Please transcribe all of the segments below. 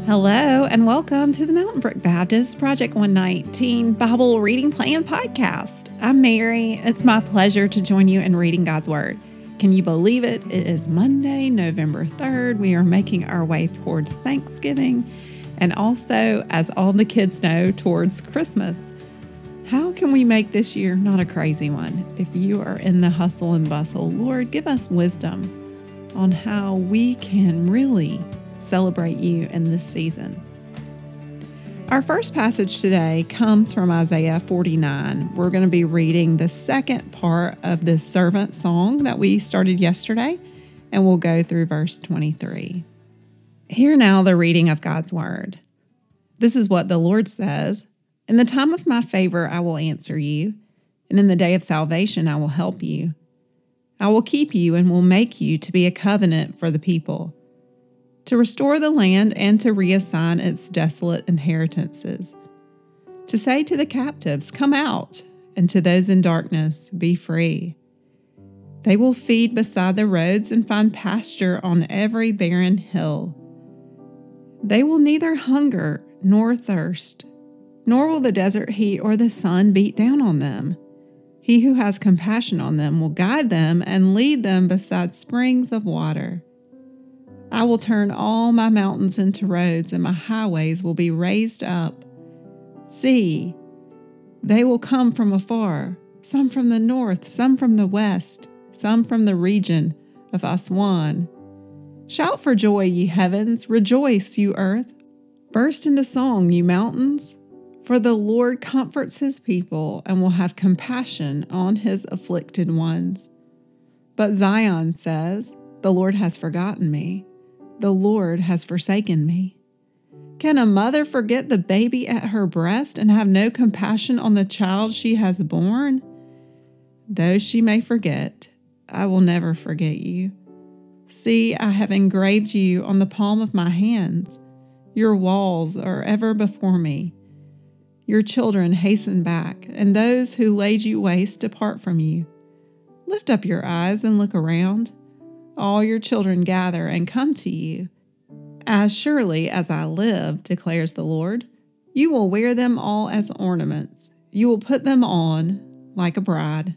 Hello, and welcome to the Mountain Brook Baptist Project 119 Bible Reading Plan Podcast. I'm Mary. It's my pleasure to join you in reading God's Word. Can you believe it? It is Monday, November 3rd. We are making our way towards Thanksgiving and also, as all the kids know, towards Christmas. How can we make this year not a crazy one? If you are in the hustle and bustle, Lord, give us wisdom on how we can really celebrate you in this season. Our first passage today comes from Isaiah 49. We're going to be reading the second part of the servant song that we started yesterday, and we'll go through verse 23. Hear now the reading of God's Word. This is what the Lord says: In the time of my favor I will answer you, and in the day of salvation I will help you. I will keep you and will make you to be a covenant for the people, to restore the land and to reassign its desolate inheritances, to say to the captives, come out, and to those in darkness, be free. They will feed beside the roads and find pasture on every barren hill. They will neither hunger nor thirst, nor will the desert heat or the sun beat down on them. He who has compassion on them will guide them and lead them beside springs of water. I will turn all my mountains into roads, and my highways will be raised up. See, they will come from afar, some from the north, some from the west, some from the region of Aswan. Shout for joy, ye heavens, rejoice, you earth. Burst into song, you mountains, for the Lord comforts his people and will have compassion on his afflicted ones. But Zion says, the Lord has forgotten me. The Lord has forsaken me. Can a mother forget the baby at her breast and have no compassion on the child she has borne? Though she may forget, I will never forget you. See, I have engraved you on the palm of my hands. Your walls are ever before me. Your children hasten back, and those who laid you waste depart from you. Lift up your eyes and look around. All your children gather and come to you. As surely as I live, declares the Lord, you will wear them all as ornaments. You will put them on like a bride.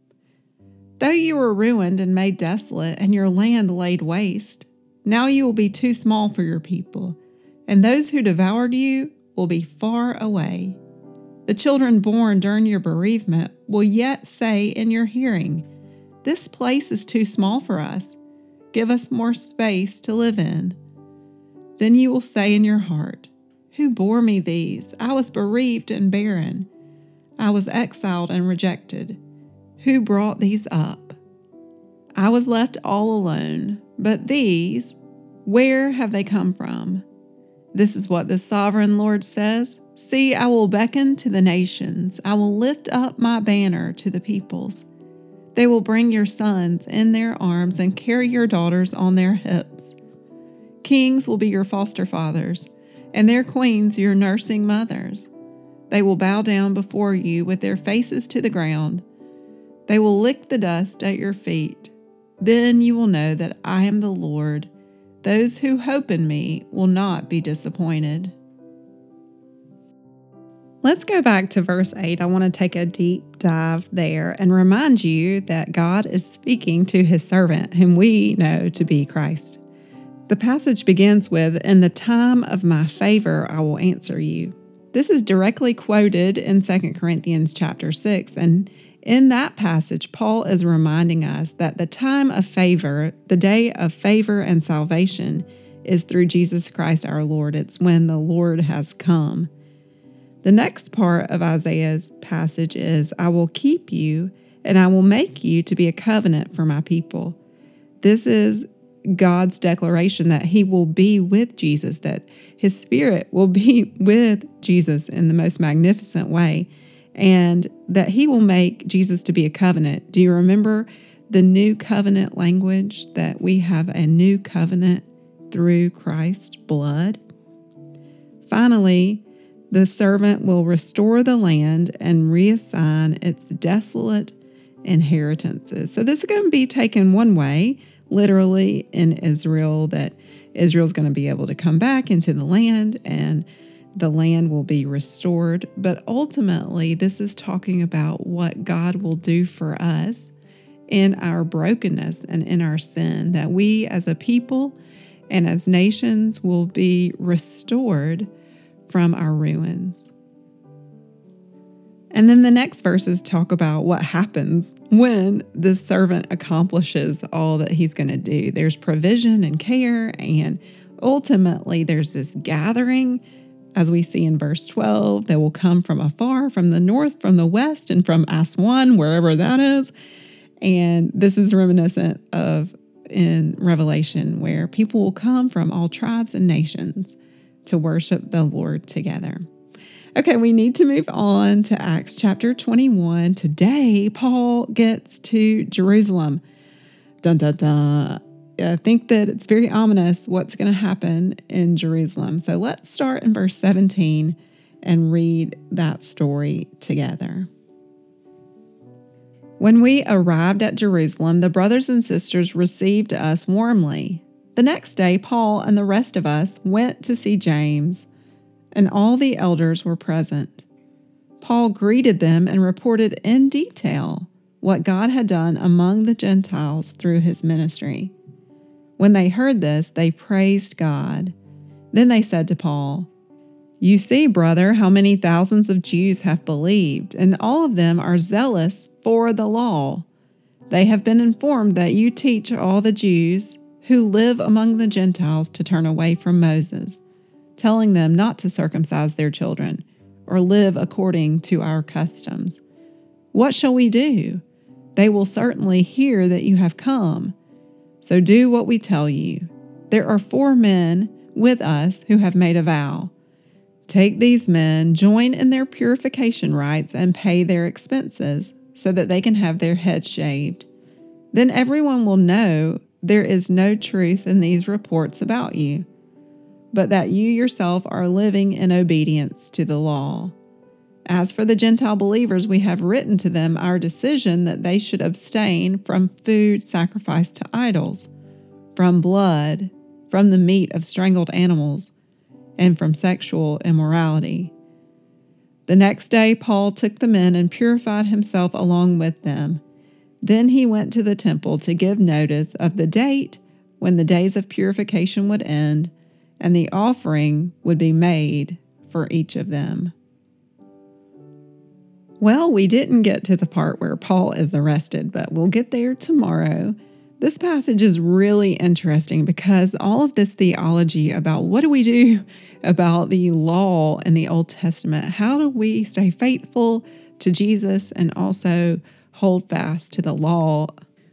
Though you were ruined and made desolate, and your land laid waste, now you will be too small for your people, and those who devoured you will be far away. The children born during your bereavement will yet say in your hearing, this place is too small for us. Give us more space to live in. Then you will say in your heart, who bore me these? I was bereaved and barren. I was exiled and rejected. Who brought these up? I was left all alone. But these, where have they come from? This is what the sovereign Lord says. See, I will beckon to the nations. I will lift up my banner to the peoples. They will bring your sons in their arms and carry your daughters on their hips. Kings will be your foster fathers, and their queens your nursing mothers. They will bow down before you with their faces to the ground. They will lick the dust at your feet. Then you will know that I am the Lord. Those who hope in me will not be disappointed. Let's go back to verse 8. I want to take a deep dive there and remind you that God is speaking to his servant, whom we know to be Christ. The passage begins with, in the time of my favor I will answer you. This is directly quoted in 2 Corinthians chapter 6, and in that passage, Paul is reminding us that the time of favor, the day of favor and salvation, is through Jesus Christ our Lord. It's when the Lord has come. The next part of Isaiah's passage is, I will keep you and I will make you to be a covenant for my people. This is God's declaration that he will be with Jesus, that his spirit will be with Jesus in the most magnificent way, and that he will make Jesus to be a covenant. Do you remember the new covenant language, that we have a new covenant through Christ's blood? Finally, the servant will restore the land and reassign its desolate inheritances. So this is going to be taken one way. literally in Israel, that Israel's going to be able to come back into the land and the land will be restored. But ultimately, this is talking about what God will do for us in our brokenness and in our sin, that we as a people and as nations will be restored from our ruins. And then the next verses talk about what happens when this servant accomplishes all that he's going to do. There's provision and care, and ultimately there's this gathering, as we see in verse 12, that will come from afar, from the north, from the west, and from Aswan, wherever that is. And this is reminiscent of in Revelation, where people will come from all tribes and nations to worship the Lord together. Okay, we need to move on to Acts chapter 21. Today, Paul gets to Jerusalem. Dun, dun, dun. I think that it's very ominous what's going to happen in Jerusalem. So let's start in verse 17 and read that story together. When we arrived at Jerusalem, the brothers and sisters received us warmly. The next day, Paul and the rest of us went to see James, and all the elders were present. Paul greeted them and reported in detail what God had done among the Gentiles through his ministry. When they heard this, they praised God. Then they said to Paul, "You see, brother, how many thousands of Jews have believed, and all of them are zealous for the law. They have been informed that you teach all the Jews who live among the Gentiles to turn away from Moses, telling them not to circumcise their children or live according to our customs. What shall we do? They will certainly hear that you have come. So do what we tell you. There are 4 men with us who have made a vow. Take these men, join in their purification rites, and pay their expenses so that they can have their heads shaved. Then everyone will know there is no truth in these reports about you, but that you yourself are living in obedience to the law. As for the Gentile believers, we have written to them our decision that they should abstain from food sacrificed to idols, from blood, from the meat of strangled animals, and from sexual immorality." The next day, Paul took the men and purified himself along with them. Then he went to the temple to give notice of the date when the days of purification would end, and the offering would be made for each of them. Well, we didn't get to the part where Paul is arrested, but we'll get there tomorrow. This passage is really interesting because all of this theology about what do we do about the law in the Old Testament, how do we stay faithful to Jesus and also hold fast to the law?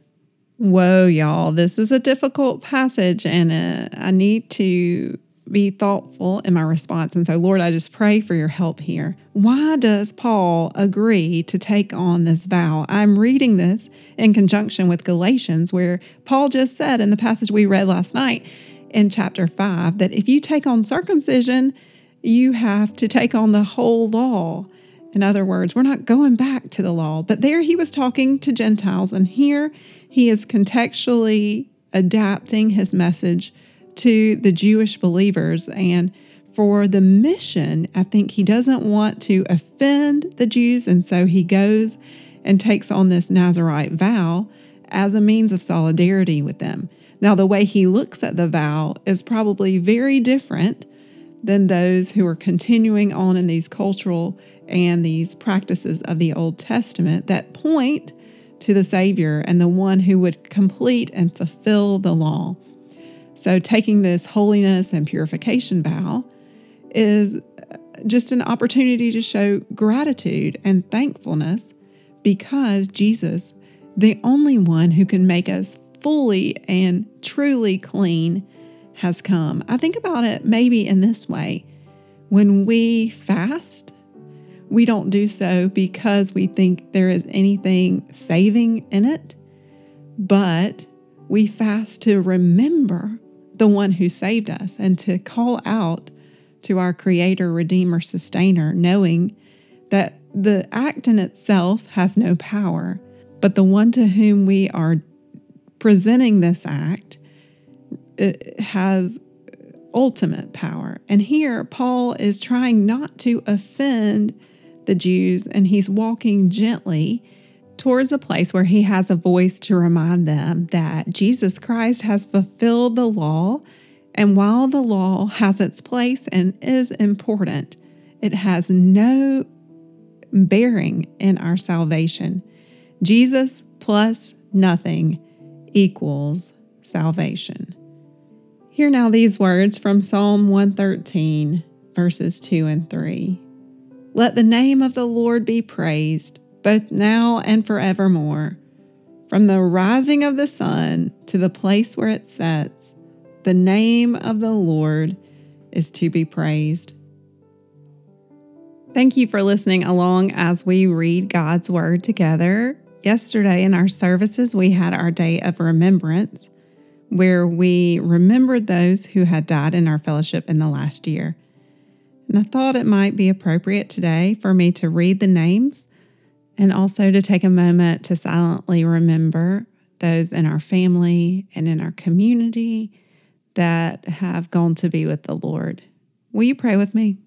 Whoa, y'all, this is a difficult passage, and I need to be thoughtful in my response. And so, Lord, I just pray for your help here. Why does Paul agree to take on this vow? I'm reading this in conjunction with Galatians, where Paul just said in the passage we read last night in chapter 5 that if you take on circumcision, you have to take on the whole law. In other words, we're not going back to the law. But there he was talking to Gentiles, and here he is contextually adapting his message to the Jewish believers. And for the mission, I think he doesn't want to offend the Jews, and so he goes and takes on this Nazirite vow as a means of solidarity with them. Now, the way he looks at the vow is probably very different than those who are continuing on in these cultural and these practices of the Old Testament that point to the Savior and the one who would complete and fulfill the law. So taking this holiness and purification vow is just an opportunity to show gratitude and thankfulness because Jesus, the only one who can make us fully and truly clean, has come. I think about it maybe in this way. When we fast, we don't do so because we think there is anything saving in it, but we fast to remember the one who saved us and to call out to our Creator, Redeemer, Sustainer, knowing that the act in itself has no power, but the one to whom we are presenting this act, it has ultimate power. And here, Paul is trying not to offend the Jews, and he's walking gently towards a place where he has a voice to remind them that Jesus Christ has fulfilled the law. And while the law has its place and is important, it has no bearing in our salvation. Jesus plus nothing equals salvation. Hear now these words from Psalm 113, verses 2 and 3. Let the name of the Lord be praised, both now and forevermore. From the rising of the sun to the place where it sets, the name of the Lord is to be praised. Thank you for listening along as we read God's Word together. Yesterday in our services, we had our day of remembrance, where we remembered those who had died in our fellowship in the last year. And I thought it might be appropriate today for me to read the names and also to take a moment to silently remember those in our family and in our community that have gone to be with the Lord. Will you pray with me?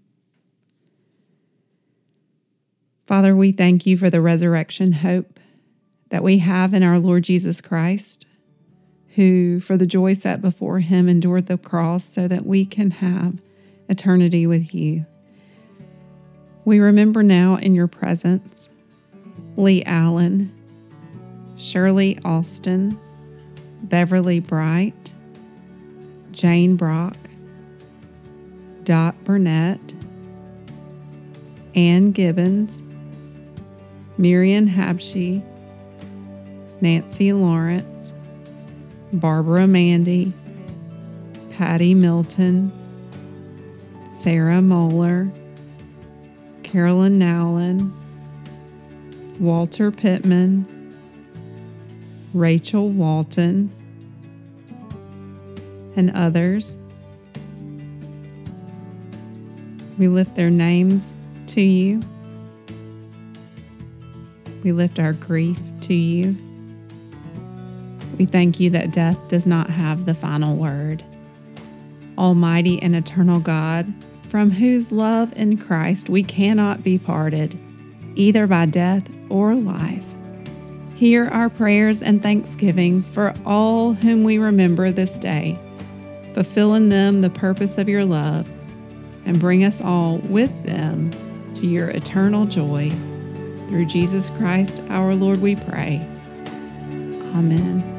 Father, we thank you for the resurrection hope that we have in our Lord Jesus Christ, who, for the joy set before him, endured the cross so that we can have eternity with you. We remember now in your presence Lee Allen, Shirley Austin, Beverly Bright, Jane Brock, Dot Burnett, Ann Gibbons, Miriam Habshi, Nancy Lawrence, Barbara Mandy, Patty Milton, Sarah Moeller, Carolyn Nowlin, Walter Pittman, Rachel Walton, and others. We lift their names to you. We lift our grief to you. We thank you that death does not have the final word. Almighty and eternal God, from whose love in Christ we cannot be parted, either by death or life, hear our prayers and thanksgivings for all whom we remember this day. Fulfill in them the purpose of your love, and bring us all with them to your eternal joy. Through Jesus Christ our Lord we pray. Amen.